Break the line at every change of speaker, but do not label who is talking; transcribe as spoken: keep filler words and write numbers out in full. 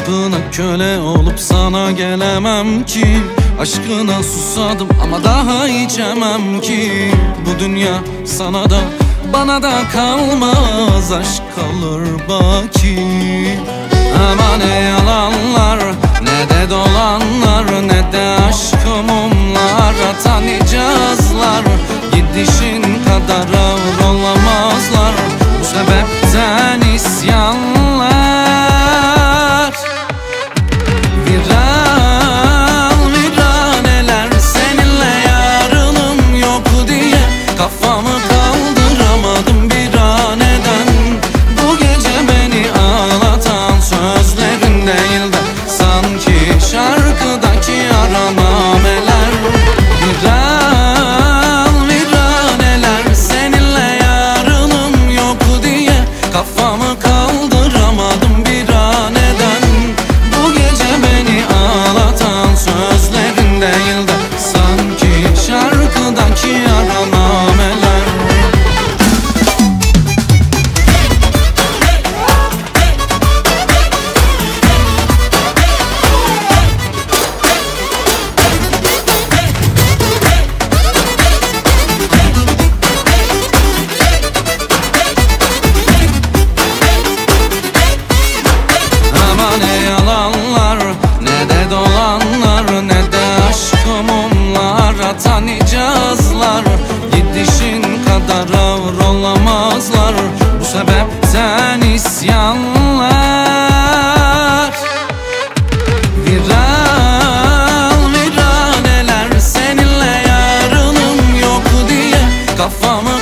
Kapına köle olup sana gelemem ki. Aşkına susadım ama daha içemem ki. Bu dünya sana da bana da kalmaz, aşk kalır baki. Ama ne yalanlar, ne de dolanlar, ne de aşkı mumlar atan icazlar. Gidişin kadar ağır olamazlar, bu sebepten isyanlar. Viran viraneler, seninle yarınım yok diye kafamı kaldıramadım bir aneden. Bu gece beni ağlatan sözlerin değil de sanki şarkıdaki aranameler. Viran viraneler, seninle yarınım yok diye kafamı kaldıramadım bir aneden. Bu gece beni ağlatan sözlerin değil de sanki şarkıdaki aranameler. Ama ne yalanlar, ne de dolanlar, ne de aşkı mumlar atan icazlar. Gidişin kadar ağır olamazlar, bu sebepten isyanlar. Viran viraneler, seninle yarınım yok diye kafamı